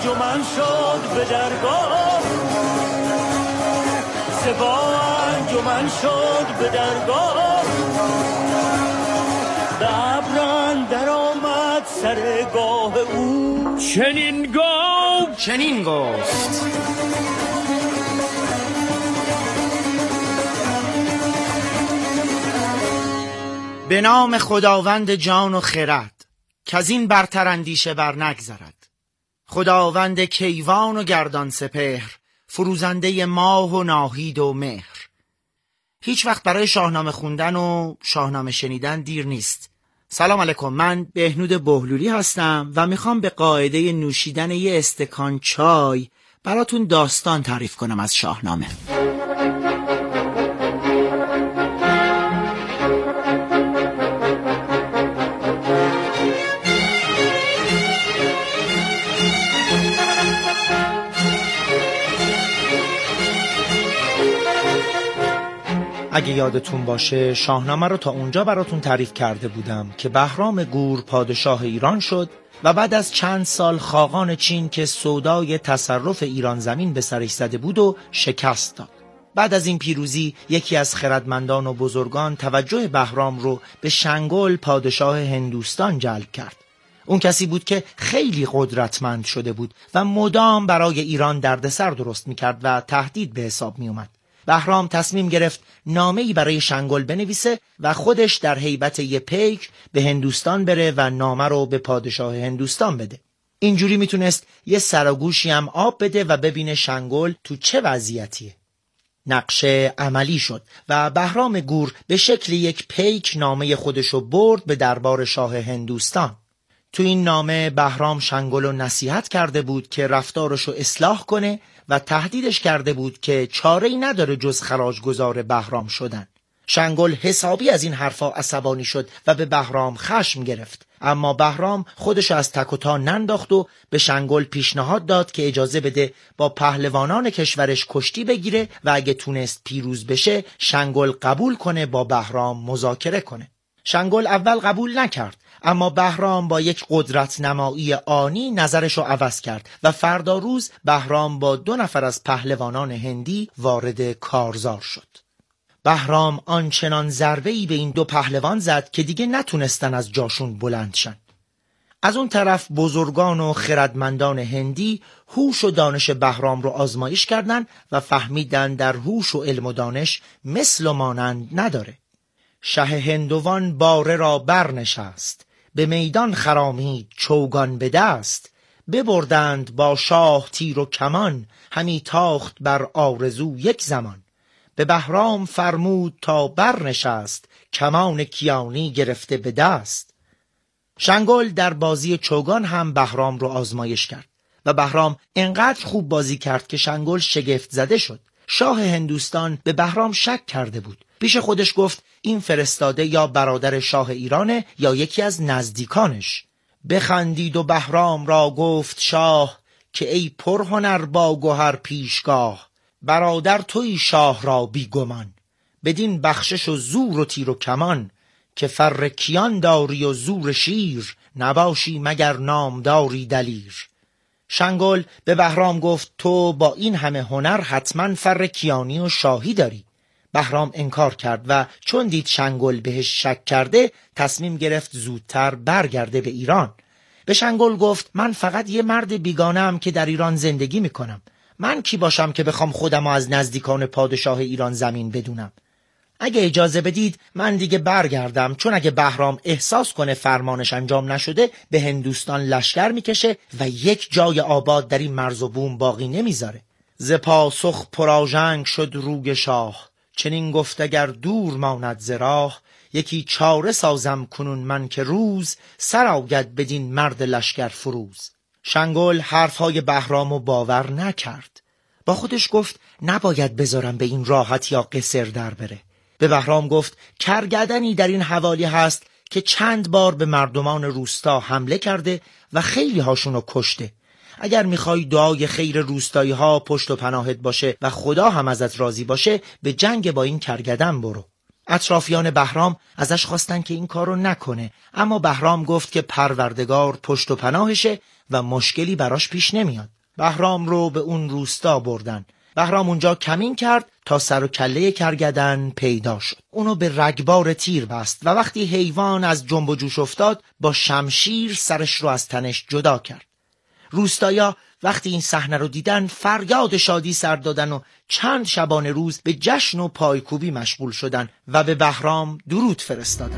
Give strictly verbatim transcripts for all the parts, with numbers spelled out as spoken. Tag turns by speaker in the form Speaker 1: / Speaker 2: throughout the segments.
Speaker 1: انجمن شد به درگاه، سپاه انجمن شد به درگاه، به ابران در آمد سرگاه او.
Speaker 2: چنین گفت
Speaker 3: چنین گفت به نام خداوند جان و خرد، کزین برتر اندیشه بر نگذرد. خداوند کیوان و گردان سپهر، فروزنده ماه و ناهید و مهر. هیچ وقت برای شاهنامه خوندن و شاهنامه شنیدن دیر نیست. سلام علیکم، من بهنود بهلولی هستم و میخوام به قاعده نوشیدن یه استکان چای براتون داستان تعریف کنم از شاهنامه. اگه یادتون باشه شاهنامه رو تا اونجا براتون تعریف کرده بودم که بهرام گور پادشاه ایران شد و بعد از چند سال خاقان چین که سودای تصرف ایران زمین به سرش زده بود و شکست داد. بعد از این پیروزی یکی از خردمندان و بزرگان توجه بهرام رو به شنگل پادشاه هندوستان جلب کرد. اون کسی بود که خیلی قدرتمند شده بود و مدام برای ایران دردسر درست میکرد و تهدید به حساب میومد. بهرام تصمیم گرفت نامه‌ای برای شنگل بنویسه و خودش در هیبت یه پیک به هندوستان بره و نامه رو به پادشاه هندوستان بده. اینجوری میتونست یه سراگوشی هم آب بده و ببینه شنگل تو چه وضعیتیه. نقشه عملی شد و بهرام گور به شکل یک پیک نامه خودشو برد به دربار شاه هندوستان. تو این نامه بهرام شنگل رو نصیحت کرده بود که رفتارشو اصلاح کنه و تهدیدش کرده بود که چاره‌ای نداره جز خراجگزار بهرام شدن. شنگل حسابی از این حرفا عصبانی شد و به بهرام خشم گرفت، اما بهرام خودش از تک و تا ننداخت و به شنگل پیشنهاد داد که اجازه بده با پهلوانان کشورش کشتی بگیره و اگه تونست پیروز بشه شنگل قبول کنه با بهرام مذاکره کنه. شنگل اول قبول نکرد، اما بهرام با یک قدرت نمایی آنی نظرشو عوض کرد و فردا روز بهرام با دو نفر از پهلوانان هندی وارد کارزار شد. بهرام آنچنان ضربه‌ای به این دو پهلوان زد که دیگه نتونستن از جاشون بلند شن. از اون طرف بزرگان و خردمندان هندی هوش و دانش بهرام رو آزمایش کردند و فهمیدن در هوش و علم و دانش مثل و مانند نداره. شه هندوان باره را برنشست، به میدان خرامید چوگان به دست. ببردند با شاه تیر و کمان، همی تاخت بر آرزو یک زمان. به بهرام فرمود تا برنشست، کمان کیانی گرفته به دست. شنگل در بازی چوگان هم بهرام رو آزمایش کرد و بهرام انقدر خوب بازی کرد که شنگل شگفت زده شد. شاه هندوستان به بهرام شک کرده بود. پیش خودش گفت این فرستاده یا برادر شاه ایرانه یا یکی از نزدیکانش. بخندید و بهرام را گفت شاه، که ای پرهنر با گوهر پیشگاه. برادر توی شاه را بی گمان، بدین بخشش و زور و تیر و کمان. که فر کیان داری و زور شیر، نباشی مگر نامداری دلیر. شنگل به بهرام گفت تو با این همه هنر حتما فر کیانی و شاهی داری. بهرام انکار کرد و چون دید شنگل بهش شک کرده تصمیم گرفت زودتر برگرده به ایران. به شنگل گفت من فقط یه مرد بیگانه‌ام که در ایران زندگی میکنم. من کی باشم که بخوام خودمو از نزدیکان پادشاه ایران زمین بدونم؟ اگه اجازه بدید من دیگه برگردم، چون اگه بهرام احساس کنه فرمانش انجام نشده به هندوستان لشکر میکشه و یک جای آباد در این مرز و بوم باقی نمیذاره. ز پاسخ پراژنگ شد روی شاه، چنین گفت اگر دور ماند ز راه. یکی چاره سازم کنون من که روز، سر آید بدین مرد لشکر فروز. شنگل حرفهای بهرامو باور نکرد. با خودش گفت نباید بذارم به این راحت یا قصر در بره. به بهرام گفت کرگدنی در این حوالی هست که چند بار به مردمان روستا حمله کرده و خیلی هاشونو کشته. اگر میخوای دعای خیر روستایی ها پشت و پناهت باشه و خدا هم ازت راضی باشه، به جنگ با این کرگدن برو. اطرافیان بهرام ازش خواستن که این کارو نکنه، اما بهرام گفت که پروردگار پشت و پناهشه و مشکلی براش پیش نمیاد. بهرام رو به اون روستا بردن. بهرام اونجا کمین کرد تا سر و کله کرگدن پیدا شد. اونو به رگبار تیر بست و وقتی حیوان از جنب و جوش افتاد با شمشیر سرش رو از تنش جدا کرد. روستایا وقتی این صحنه رو دیدن فریاد شادی سر دادن و چند شبانه روز به جشن و پایکوبی مشغول شدن و به بهرام درود فرستادن.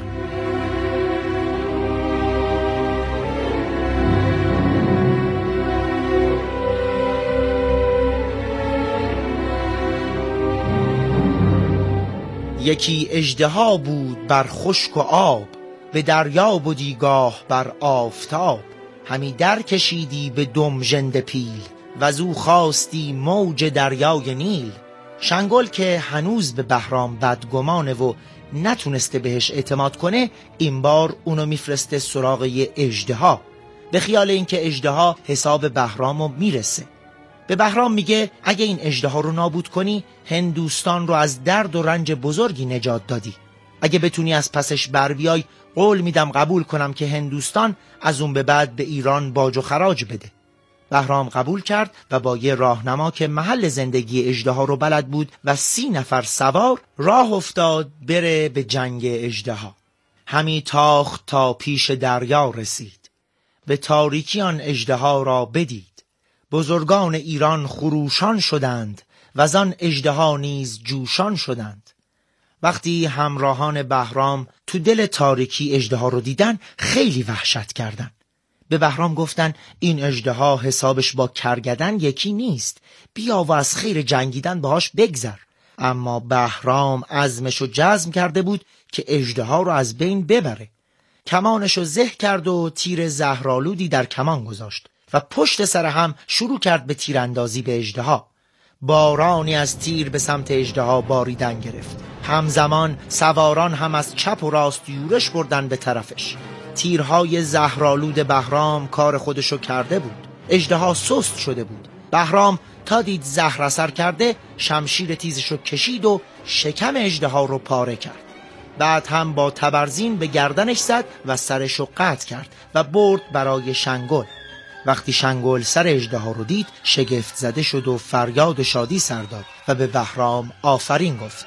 Speaker 3: یکی اژدها بود بر خشک و آب، به دریا بودی گاه بر آفتاب. همی در کشیدی به دم ژنده پیل، وزو خواستی موج دریای نیل. شنگل که هنوز به بهرام بدگمانه و نتونسته بهش اعتماد کنه، این بار اونو میفرسته سراغ یه اژدها، به خیال اینکه اژدها حساب بهرامو میرسه. به بهرام میگه اگه این اژدها رو نابود کنی هندوستان رو از درد و رنج بزرگی نجات دادی. اگه بتونی از پسش بر بیای قول میدم قبول کنم که هندوستان از اون به بعد به ایران باج و خراج بده. بهرام قبول کرد و با یه راهنما که محل زندگی اژدها رو بلد بود و سی نفر سوار راه افتاد بره به جنگ اژدها. همی تاخت تا پیش دریا رسید، به تاریکی آن اژدها را بدید. بزرگان ایران خروشان شدند و زان اژدها نیز جوشان شدند. وقتی همراهان بهرام تو دل تاریکی اژدها رو دیدن خیلی وحشت کردند. به بهرام گفتن این اژدها حسابش با کرگدن یکی نیست، بیا و از خیر جنگیدن باهاش بگذر. اما بهرام عزمشو جزم کرده بود که اژدها رو از بین ببره. کمانشو زه کرد و تیر زهرآلودی در کمان گذاشت و پشت سر هم شروع کرد به تیراندازی به اژدها. بارانی از تیر به سمت اژدها باریدن گرفت. همزمان سواران هم از چپ و راست یورش بردن به طرفش. تیرهای زهرآلود بهرام کار خودشو کرده بود. اژدها سست شده بود. بهرام تا دید زهر اثر کرده شمشیر تیزشو کشید و شکم اژدها رو پاره کرد. بعد هم با تبرزین به گردنش زد و سرشو قطع کرد و برد برای شنگل. وقتی شنگل سر اژدها رو دید شگفت زده شد و فریاد شادی سر داد و به بهرام آفرین گفت.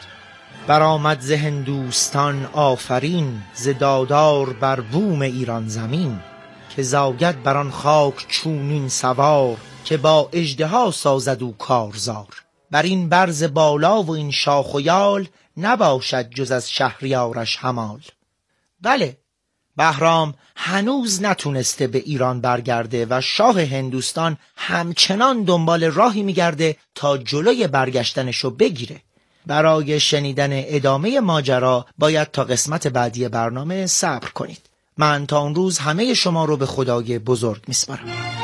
Speaker 3: برآمد ز هندوستان آفرین، ز دادار بر بوم ایران زمین. که زاید بر آن خاک چونین سوار، که با اژدها سازد او کارزار. بر این برز بالا و این شاخ و یال، نباشد جز از شهریارش همال. بله، بهرام هنوز نتونسته به ایران برگرده و شاه هندوستان همچنان دنبال راهی میگرده تا جلوی برگشتنشو بگیره. برای شنیدن ادامه ماجرا باید تا قسمت بعدی برنامه صبر کنید. من تا اون روز همه شما رو به خدای بزرگ میسپارم.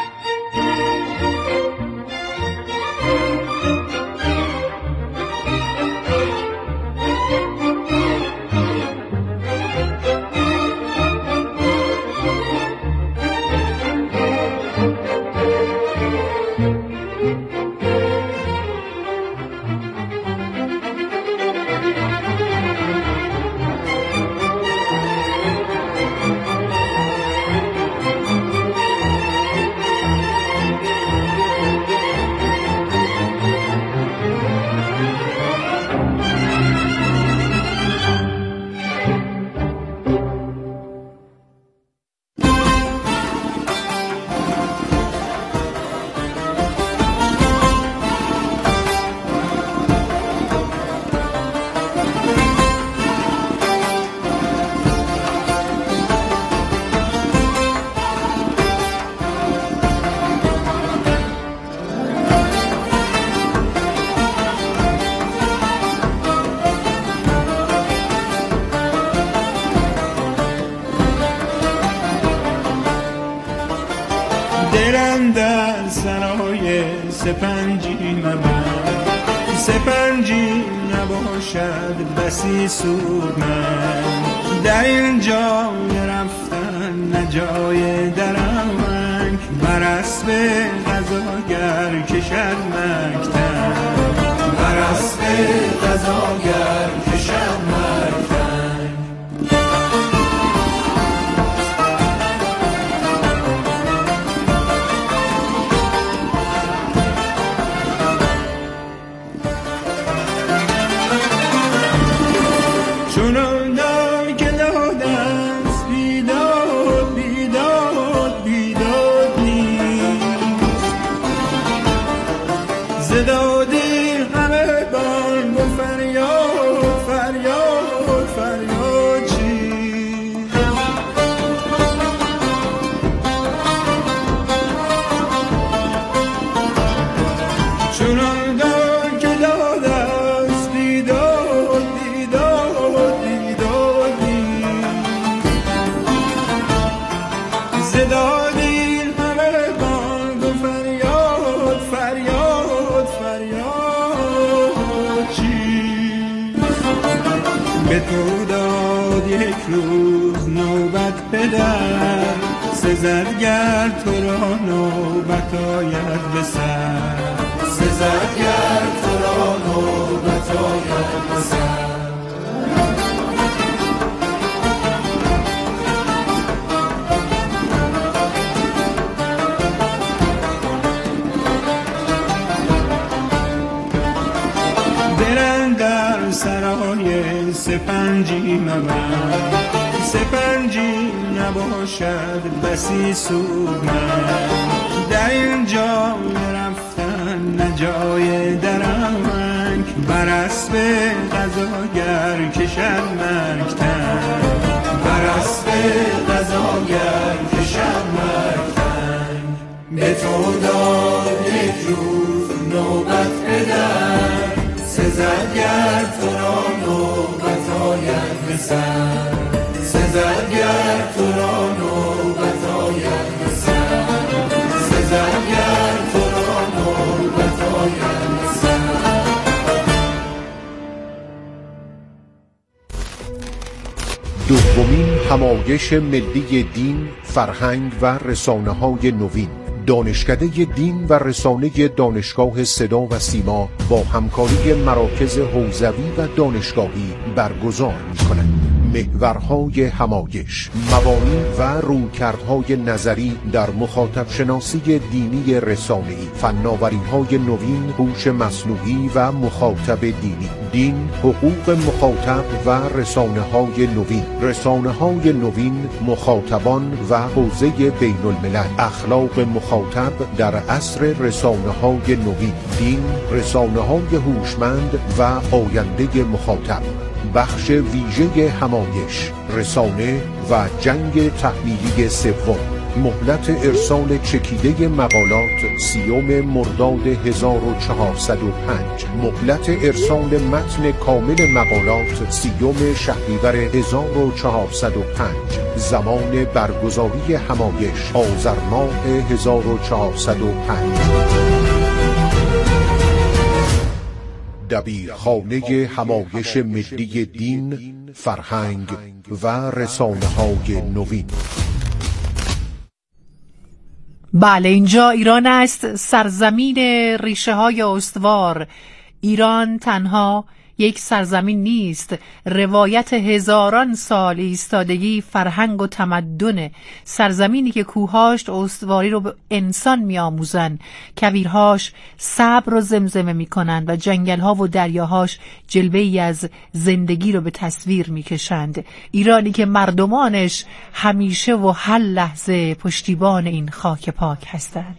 Speaker 4: دلم در سرای سپنجی مبند، سپنجی نباشد بسی سود من. در این جای رفتن نه جای درنگ، بر اسب غزاگر کشد مکتن، بر اسب غزاگر کشد مکتن. روز نوبت پدر، سزد گر تو را نوبت آید به سر، سزد گر تو را نوبت آید به سر. دلم در سرای سپنجی مبند، سپنجی نباشد بسی سودمند. در این جای رفتن نه جای درنگ، بر اسب قضاگر کشد مرگ تنگ، بر اسب قضاگر کشد مرگ تنگ. به تو داد یک روز نوبت پدر، سزد گر تو را نوبت آید به سر، سزد گر تو را نوبت آید به سر، سزد گر تو را نوبت آید به سر.
Speaker 5: دومین همایش ملی دین، فرهنگ و رسانه‌های نوین، دانشکده دین و رسانه دانشگاه صدا و سیما با همکاری مراکز حوزوی و دانشگاهی برگزار می‌کنند. محورهای همایش، مبانی و رویکردهای نظری در مخاطب شناسی دینی رسانه‌ای، فناوری‌های نوین، هوش مصنوعی و مخاطب دینی، دین، حقوق مخاطب و رسانه‌های نوین، رسانه‌های نوین، مخاطبان و حوزه بین الملل، اخلاق مخاطب در عصر رسانه‌های نوین، دین، رسانه‌های هوشمند و آینده مخاطب. بخش ویژه همایش، رسانه و جنگ تحمیلی سوم. مهلت ارسال چکیده مقالات سیوم مرداد هزار و چهارصد و پنج. مهلت ارسال متن کامل مقالات سیوم شهریور هزار و چهارصد و پنج. زمان برگزاری همایش آذر ماه هزار و چهارصد و پنج. دبیرخانه همایش ملی دین، فرهنگ و رسانه‌های نوین.
Speaker 6: بله، اینجا ایران است، سرزمین ریشه های استوار. ایران تنها یک سرزمین نیست، روایت هزاران سال ایستادگی، فرهنگ و تمدن، سرزمینی که کوهاش استواری رو به انسان میآموزن، کویرهاش صبر رو زمزمه میکنند و جنگلها و دریاهاش جلوه‌ای از زندگی رو به تصویر میکشند. ایرانی که مردمانش همیشه و هر لحظه پشتیبان این خاک پاک هستند.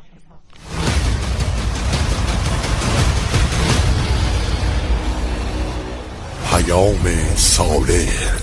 Speaker 7: پیام صالح.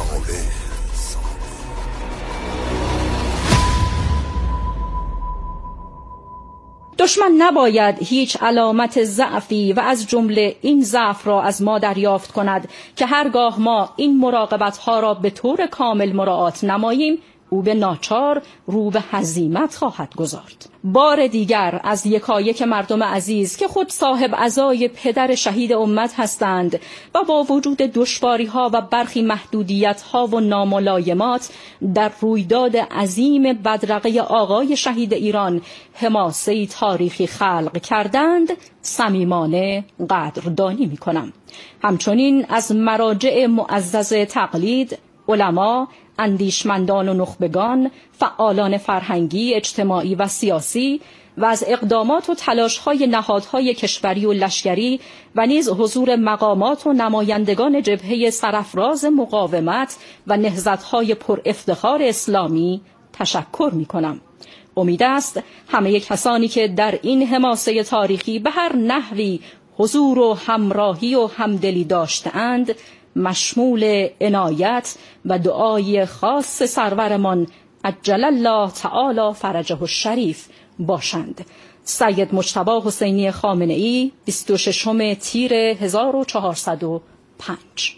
Speaker 8: دشمن نباید هیچ علامت ضعفی و از جمله این ضعف را از ما دریافت کند که هرگاه ما این مراقبت‌ها را به طور کامل مراعات نماییم، او به ناچار رو به هزیمت خواهد گذارد. بار دیگر از یکایک مردم عزیز که خود صاحب عزای پدر شهید امت هستند و با وجود دشواری‌ها و برخی محدودیت‌ها و ناملایمات در رویداد عظیم بدرقه آقای شهید ایران حماسه‌ای تاریخی خلق کردند، صمیمانه قدردانی می‌کنم. همچنین از مراجع معزز تقلید، علما، اندیشمندان و نخبگان، فعالان فرهنگی، اجتماعی و سیاسی و از اقدامات و تلاش‌های نهادهای کشوری و لشکری و نیز حضور مقامات و نمایندگان جبهه سرافراز مقاومت و نهضت‌های پر افتخار اسلامی تشکر می‌کنم. امید است همه کسانی که در این حماسه تاریخی به هر نحوی حضور و همراهی و همدلی داشته‌اند مشمول عنایت و دعای خاص سرورمان عجل الله تعالی فرجه الشریف باشند. سید مجتبی حسینی خامنه‌ای، بیست و ششم تیر هزار و چهارصد و پنج.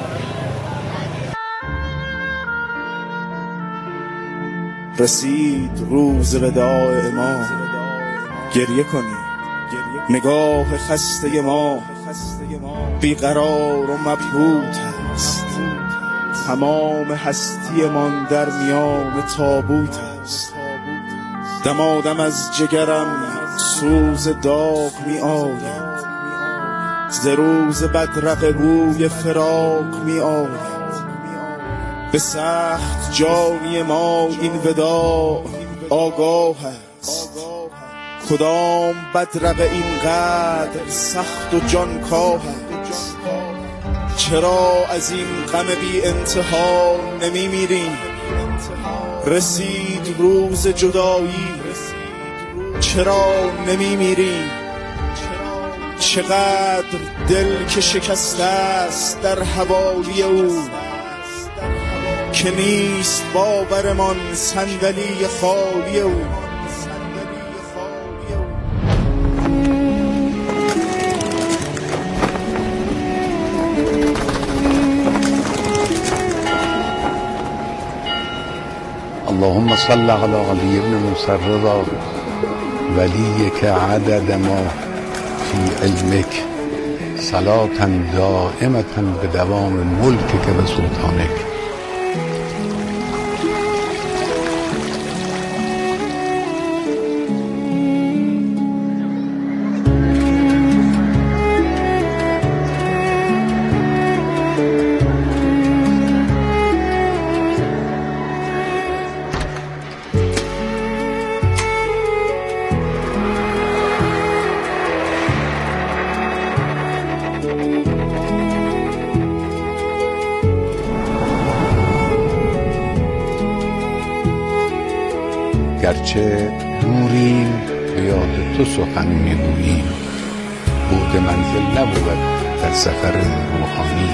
Speaker 9: رسید روز وداع ما، گریه کنیم، نگاه خسته ما بیقرار و مبهوت است. تمام هستیمان در میان تابوت است. دمادم از جگرم سوز داغ می آید، ز روز بدرقه بوی فراق می آید. به سخت جانی ما این وداع آگاه است، کدام بدرقه اینقدر سخت و جانکاه است. چرا از این غم بی انتها نمی میریم؟ رسید روز جدایی، چرا نمی میریم؟ چقدر دل که شکسته است در حوالی او، که نیست باورمان صندلی خالی او.
Speaker 10: اللهم صل على علي بن موسى الرضا وليك عدد ما في علمك صلاة دائمة بدوام ملكك وسلطانك. گرچه دوریم به یاد تو سخن میگوییم، بود منزل نبود در سفر روحانی.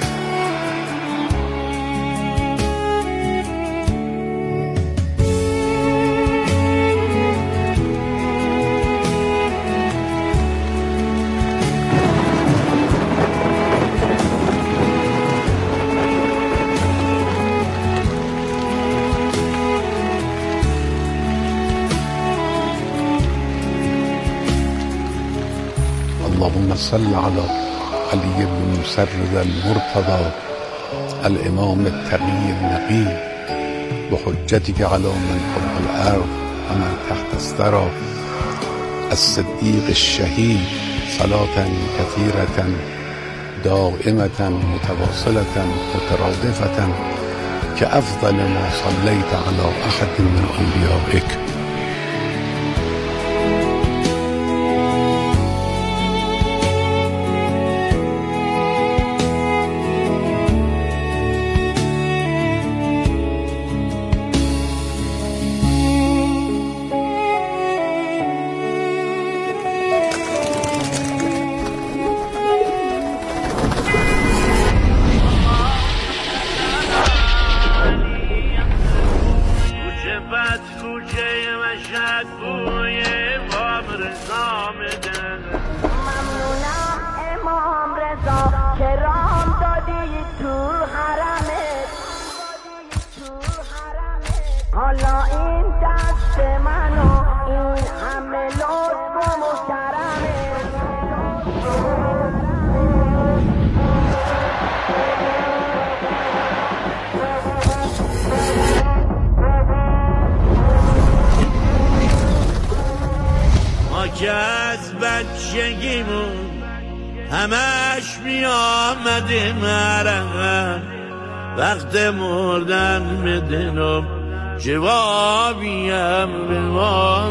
Speaker 10: اللهم صل على علي بن موسى الرضا المرتضى الإمام التقي النقي بحجتك على من فوق الأرض ومن تحت الثرى الصديق الشهيد صلاة كثيرة دائمة متواصلة مترادفة كأفضل ما صليت على أحد من أنبيائك.
Speaker 11: حالا این دست منو این همه لطف و محترمه.
Speaker 1: ما که از بچگیمون همش می آمدیم عرقم، وقت مردن بدنم جوابیم به ما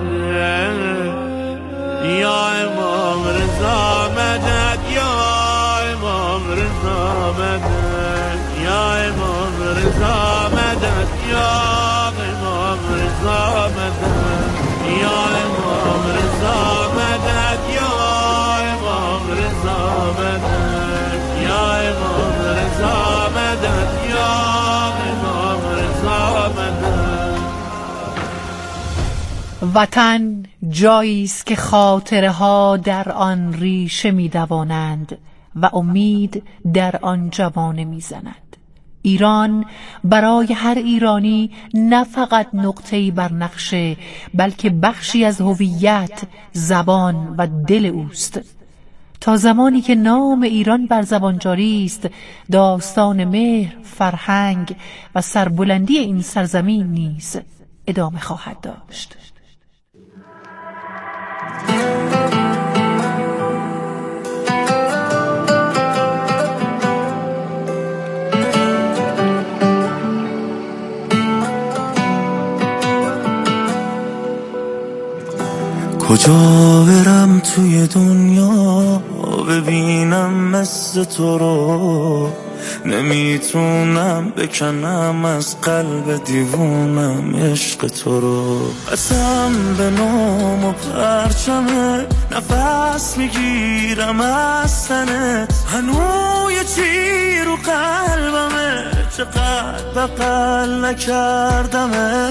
Speaker 1: یا امام رضا مدد، یا امام رضا مدد، یا امام رضا مدد، یا امام رضا مدد، یا امام رضا مدد، یا امام رضا مدد، یا امام رضا مدد، یا امام رضا مدد.
Speaker 6: وطن جایی است که خاطره ها در آن ریشه می دوانند و امید در آن جوانه می زند. ایران برای هر ایرانی نه فقط نقطه‌ای بر نقشه، بلکه بخشی از هویت، زبان و دل اوست. تا زمانی که نام ایران بر زبان جاری است، داستان مهر، فرهنگ و سربلندی این سرزمین نیز ادامه خواهد داشت.
Speaker 12: کجا برم توی دنیا ببینم مثل تو رو، نمیتونم بکنم از قلب دیوونم عشق تو رو. قسم به نام و پرچمه، نفس میگیرم از تنت، هنوز یه چی رو قلبمه، چقدر بغل نکردمه.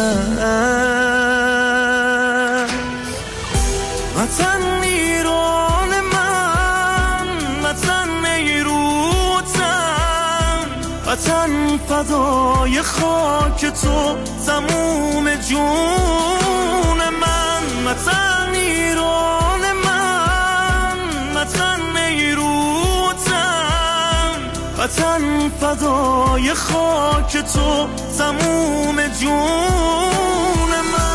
Speaker 12: وطن ایران من، وطن نیروتن، وطن فدای خاک تو تموم جون من. وطن ایران من، وطن نیروتن، وطن فدای خاک تو تموم جون من.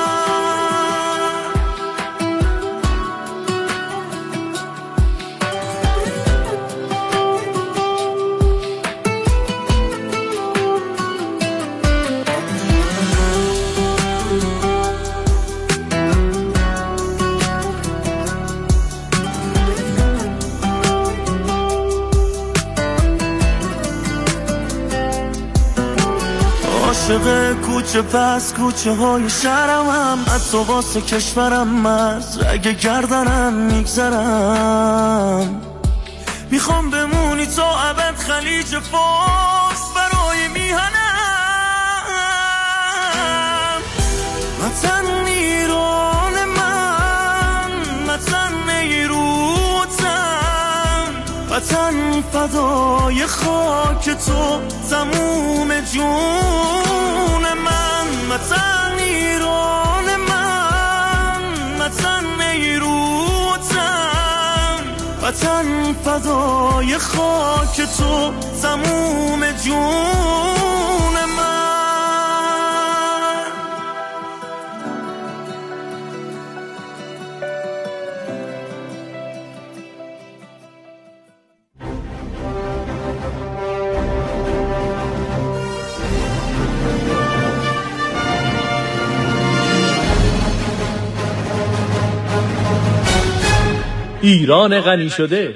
Speaker 12: عاشق کوچه پس کوچه های شهرمم، از تو واسه کشورم از رگ گردنم میگذرم. میخوام بمونی تا ابد خلیج فارس برای میهنم. وطن ایران من، وطن نیروتن، وطن فدای خاک تو تموم جون من. وطن ایران من، وطن نیروتن، وطن فدای خاک تو تموم جون من.
Speaker 2: ایران غنی شده.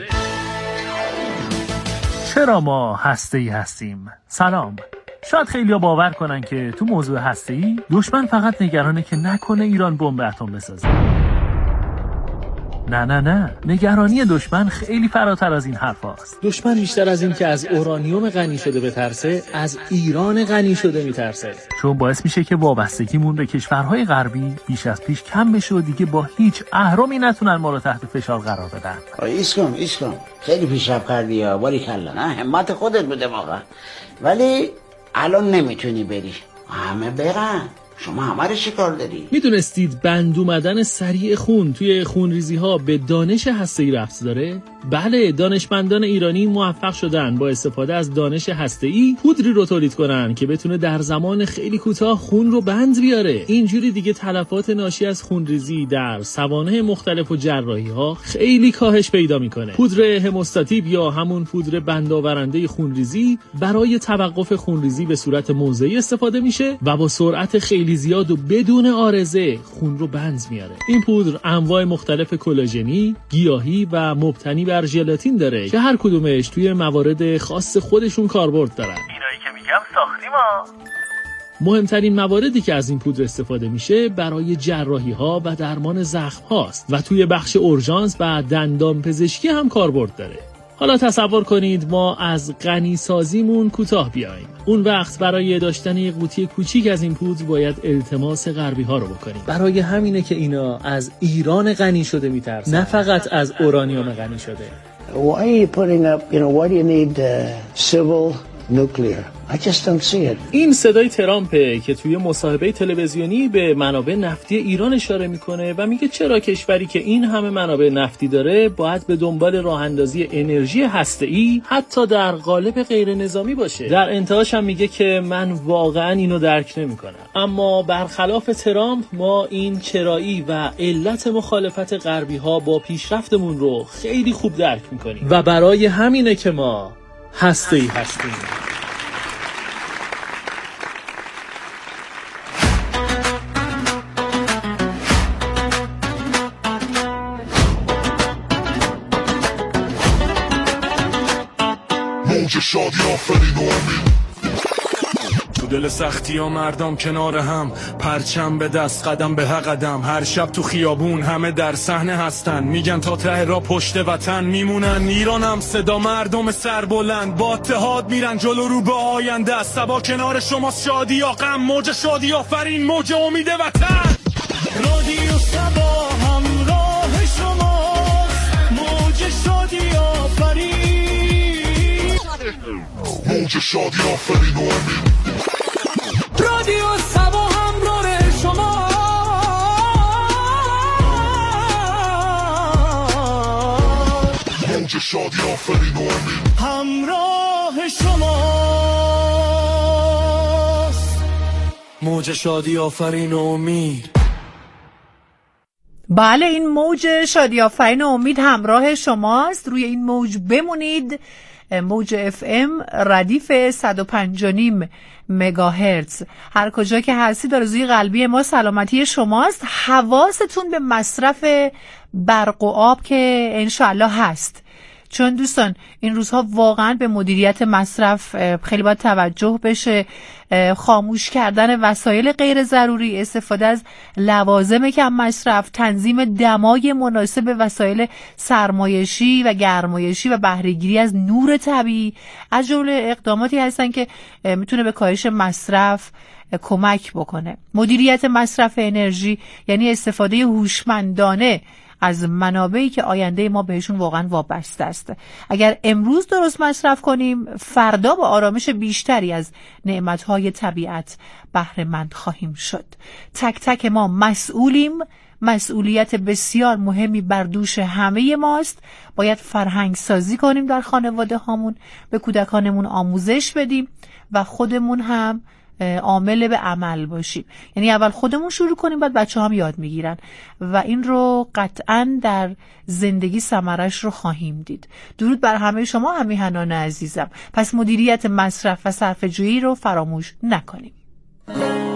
Speaker 2: چرا ما هسته‌ای هستیم؟ سلام. شاید خیلی‌ها باور کنن که تو موضوع هسته‌ای دشمن فقط نگرانه که نکنه ایران بمب اتم بسازه. نه نه نه، نگرانی دشمن خیلی فراتر از این حرف هاست.
Speaker 13: دشمن بیشتر از این که از اورانیوم غنی شده بترسه، از ایران غنی شده میترسه.
Speaker 2: چون باعث میشه که وابستگیمون به کشورهای غربی بیش از پیش کم بشه و دیگه با هیچ اهرمی نتونن ما رو تحت فشار قرار بدن.
Speaker 14: ایس کن ایس کن، خیلی پیشرفت کردی یا باریکلا. نه همت خودت بوده واقعا، ولی الان نمیتونی بری. همه برن، شما همه رو چیکار داری؟
Speaker 13: میدونستید بند اومدن سریع خون توی خونریزی ها به دانش هسته‌ای ربط داره؟ بله، دانشمندان ایرانی موفق شدن با استفاده از دانش هسته‌ای پودری رو تولید کنن که بتونه در زمان خیلی کوتاه خون رو بند بیاره. اینجوری دیگه تلفات ناشی از خونریزی در سوانح مختلف و جراحی ها خیلی کاهش پیدا میکنه. پودر هموستاتیب یا همون پودر بندآورنده خونریزی برای توقف خونریزی به صورت موضعی استفاده میشه و با سرعت خیلی زیاد و بدون عارضه خون رو بند میاره. این پودر انواع مختلف کلاژنی، گیاهی و مبتنی بر ژلاتین داره که هر کدومش توی موارد خاص خودشون کاربرد دارن.
Speaker 2: اینایی که میگم ساختی ما.
Speaker 13: مهمترین مواردی که از این پودر استفاده میشه برای جراحی ها و درمان زخم هاست و توی بخش اورژانس و دندان پزشکی هم کاربرد داره. حالا تصور کنید ما از غنی سازیمون کوتاه بیایم. اون وقت برای داشتن یک قوطی کوچیک از این پودر باید التماس غربی ها رو بکنیم.
Speaker 2: برای همینه که اینا از ایران غنی شده میترسن، نه فقط از اورانیوم غنی شده.
Speaker 15: Why are you putting up, you know, why do you need uh, civil nuclear?
Speaker 14: I just don't see it.
Speaker 13: این صدای ترامپه که توی مصاحبه تلویزیونی به منابع نفتی ایران اشاره میکنه و میگه چرا کشوری که این همه منابع نفتی داره باید به دنبال راه اندازی انرژی هسته‌ای حتی در قالب غیر نظامی باشه. در انتهاش هم میگه که من واقعا اینو درک نمیکنم. اما برخلاف ترامپ ما این چرایی و علت مخالفت غربی ها با پیشرفتمون رو خیلی خوب درک میکنیم و برای همینه که ما هسته‌ای هستیم.
Speaker 7: موج شادی آفرین و امید.
Speaker 12: تو دل سختی ها مردم کنار هم، پرچم به دست قدم به قدم، هر شب تو خیابون همه در صحنه هستن، میگن تا ته را پشت وطن میمونن. ایرانم صدا مردم سر بلند با اتحاد میرن جلو رو به آینده. سبا کنار شماست، شادی یا غم، موج شادی آفرین، موج امید وطن. رادیو سبا همراه شماست، موج شادی آفرین،
Speaker 7: موج شادی آفرین و امید.
Speaker 12: رادیو سبا همراه شما،
Speaker 7: موج شادی آفرین و امید.
Speaker 12: همراه شماست، موج شادی آفرین و امید.
Speaker 6: بله، این موج شادی آفرین و امید همراه شماست. روی این موج بمونید. موج اف ام ردیف صد و پنج و نیم مگاهرتز. هر کجا که هستید آرزوی قلبی ما سلامتی شماست. حواستون به مصرف برق و آب که انشاءالله هست، چون دوستان این روزها واقعا به مدیریت مصرف خیلی باید توجه بشه. خاموش کردن وسایل غیر ضروری، استفاده از لوازم کم مصرف، تنظیم دمای مناسب وسایل سرمایشی و گرمایشی و بهره‌گیری از نور طبیعی از جمله اقداماتی هستن که میتونه به کاهش مصرف کمک بکنه. مدیریت مصرف انرژی یعنی استفاده هوشمندانه از منابعی که آینده ما بهشون واقعا وابسته است. اگر امروز درست مصرف کنیم، فردا با آرامش بیشتری از نعمتهای طبیعت بهره مند خواهیم شد. تک تک ما مسئولیم. مسئولیت بسیار مهمی بر دوش همه ماست. باید فرهنگ سازی کنیم در خانواده هامون، به کودکانمون آموزش بدیم و خودمون هم عامل به عمل باشیم. یعنی اول خودمون شروع کنیم، بعد بچه هم یاد میگیرن و این رو قطعا در زندگی ثمرش رو خواهیم دید. درود بر همه شما همیهنان عزیزم. پس مدیریت مصرف و صرفه‌جویی رو فراموش نکنیم.